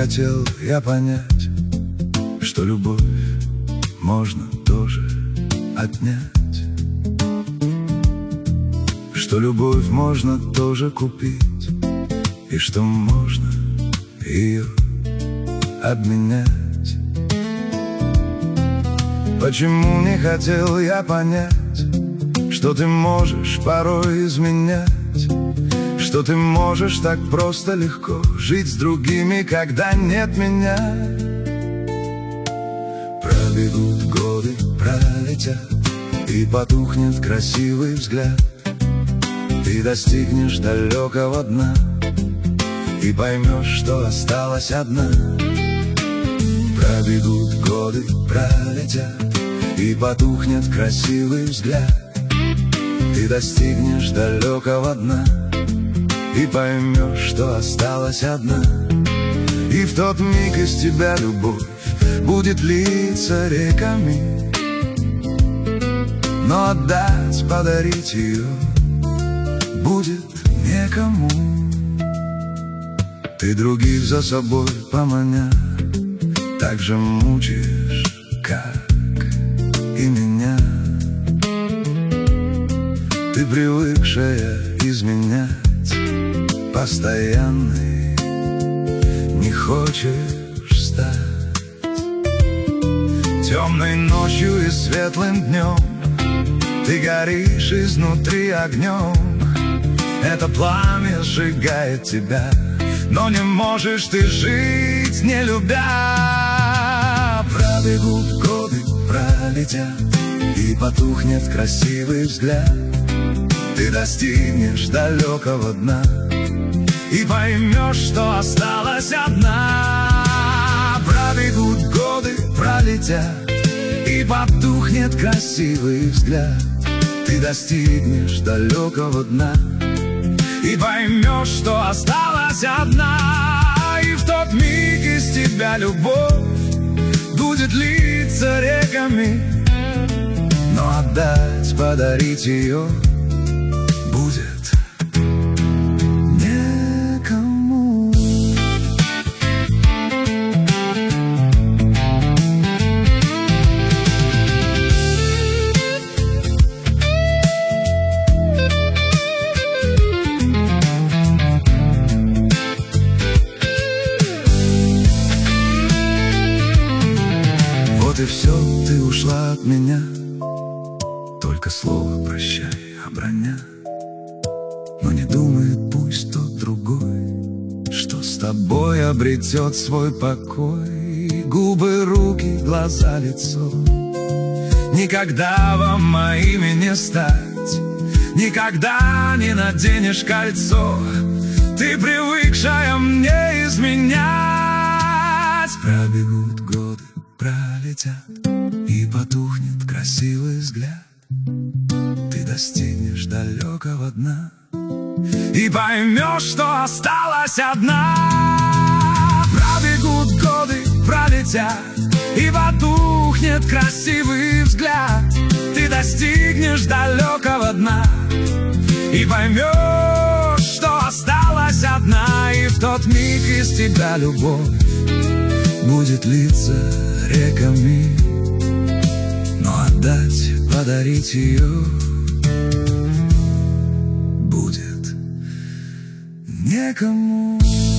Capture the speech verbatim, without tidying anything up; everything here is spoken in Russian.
хотел я понять, что любовь можно тоже отнять, что любовь можно тоже купить, и что можно ее обменять. Почему не хотел я понять, что ты можешь порой изменять, что ты можешь так просто легко жить с другими, когда нет меня. Пробегут годы, пролетят, и потухнет красивый взгляд. Ты достигнешь далекого дна и поймешь, что осталась одна. Пробегут годы, пролетят, и потухнет красивый взгляд. Ты достигнешь далекого дна и поймешь, что осталась одна. И в тот миг из тебя любовь будет литься реками, но отдать, подарить ее будет некому. Ты других за собой поманя, так же мучаешь, как и меня. Ты привыкшая изменять, постоянной не хочешь стать. Темной ночью и светлым днем ты горишь изнутри огнем. Это пламя сжигает тебя, но не можешь ты жить, не любя. Пробегут годы, пролетят, и потухнет красивый взгляд. Ты достигнешь далекого дна и поймешь, что осталась одна. Пробегут годы, пролетят, и потухнет красивый взгляд. Ты достигнешь далекого дна и поймешь, что осталась одна. И в тот миг из тебя любовь будет литься реками, но отдать, подарить ее будет некому. Вот и все, ты ушла от меня, только слово прощай оброня. Но не думает пусть тот другой, что с тобой обретет свой покой. Губы, руки, глаза, лицо никогда вам моими не стать. Никогда не наденешь кольцо, ты привыкшая мне изменять. Пробегут годы, пролетят, и потухнет красивый взгляд. Ты достигнешь далекого дна и поймешь, что осталась одна. Пробегут годы, пролетят, и потухнет красивый взгляд. Ты достигнешь далекого дна и поймешь, что осталась одна. И в тот миг из тебя любовь будет литься реками, но отдать, подарить ее будет некому.